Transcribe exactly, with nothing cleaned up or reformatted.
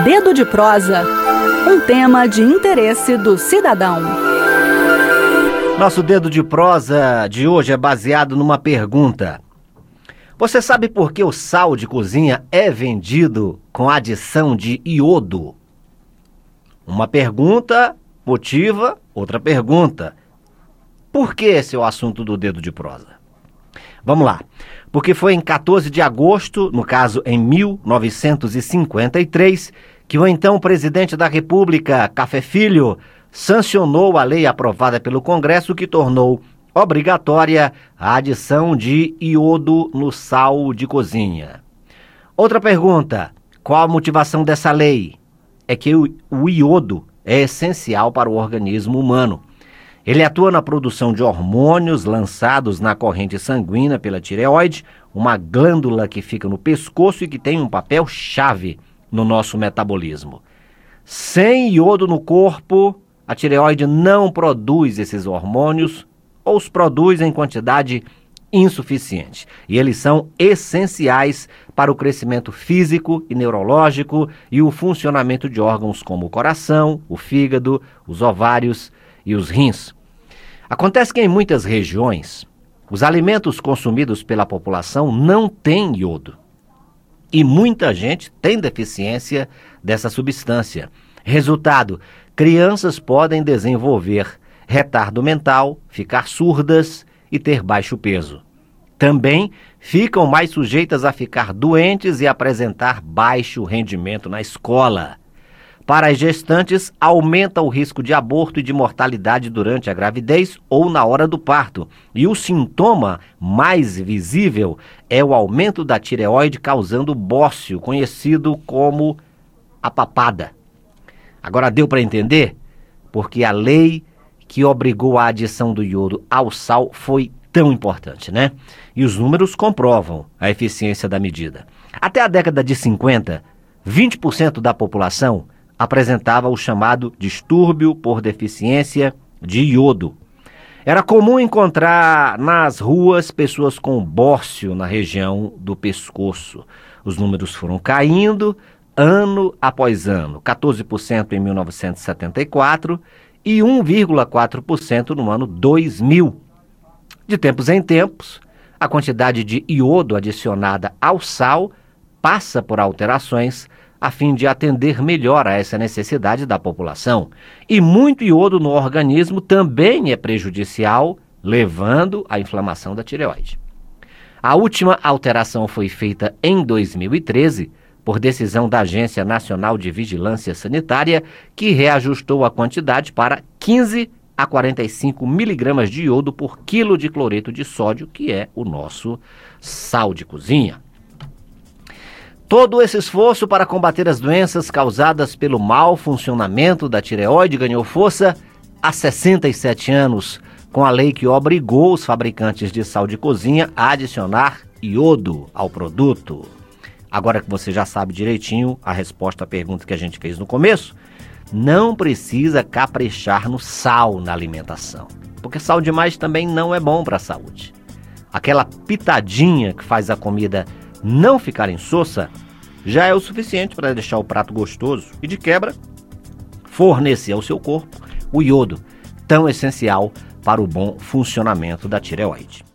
Dedo de prosa, um tema de interesse do cidadão. Nosso dedo de prosa de hoje é baseado numa pergunta. Você sabe por que o sal de cozinha é vendido com adição de iodo? Uma pergunta motiva outra pergunta. Por que esse é o assunto do dedo de prosa? Vamos lá. Porque foi em quatorze de agosto, no caso em mil novecentos e cinquenta e três, que o então presidente da República, Café Filho, sancionou a lei aprovada pelo Congresso que tornou obrigatória a adição de iodo no sal de cozinha. Outra pergunta, qual a motivação dessa lei? É que o, o iodo é essencial para o organismo humano. Ele atua na produção de hormônios lançados na corrente sanguínea pela tireoide, uma glândula que fica no pescoço e que tem um papel chave no nosso metabolismo. Sem iodo no corpo, a tireoide não produz esses hormônios ou os produz em quantidade insuficiente. E eles são essenciais para o crescimento físico e neurológico e o funcionamento de órgãos como o coração, o fígado, os ovários e os rins. Acontece que em muitas regiões, os alimentos consumidos pela população não têm iodo. E muita gente tem deficiência dessa substância. Resultado, crianças podem desenvolver retardo mental, ficar surdas e ter baixo peso. Também ficam mais sujeitas a ficar doentes e apresentar baixo rendimento na escola. Para as gestantes, aumenta o risco de aborto e de mortalidade durante a gravidez ou na hora do parto. E o sintoma mais visível é o aumento da tireoide causando bócio, conhecido como a papada. Agora deu para entender? Porque a lei que obrigou a adição do iodo ao sal foi tão importante, né? E os números comprovam a eficiência da medida. Até a década de cinquenta, vinte por cento da população apresentava o chamado distúrbio por deficiência de iodo. Era comum encontrar nas ruas pessoas com bócio na região do pescoço. Os números foram caindo ano após ano, quatorze por cento em mil novecentos e setenta e quatro e um vírgula quatro por cento no ano dois mil. De tempos em tempos, a quantidade de iodo adicionada ao sal passa por alterações a fim de atender melhor a essa necessidade da população. E muito iodo no organismo também é prejudicial, levando à inflamação da tireoide. A última alteração foi feita em dois mil e treze, por decisão da Agência Nacional de Vigilância Sanitária, que reajustou a quantidade para quinze a quarenta e cinco miligramas de iodo por quilo de cloreto de sódio, que é o nosso sal de cozinha. Todo esse esforço para combater as doenças causadas pelo mau funcionamento da tireoide ganhou força há sessenta e sete anos, com a lei que obrigou os fabricantes de sal de cozinha a adicionar iodo ao produto. Agora que você já sabe direitinho a resposta à pergunta que a gente fez no começo, não precisa caprichar no sal na alimentação, porque sal demais também não é bom para a saúde. Aquela pitadinha que faz a comida não ficar insossa já é o suficiente para deixar o prato gostoso e, de quebra, fornecer ao seu corpo o iodo, tão essencial para o bom funcionamento da tireoide.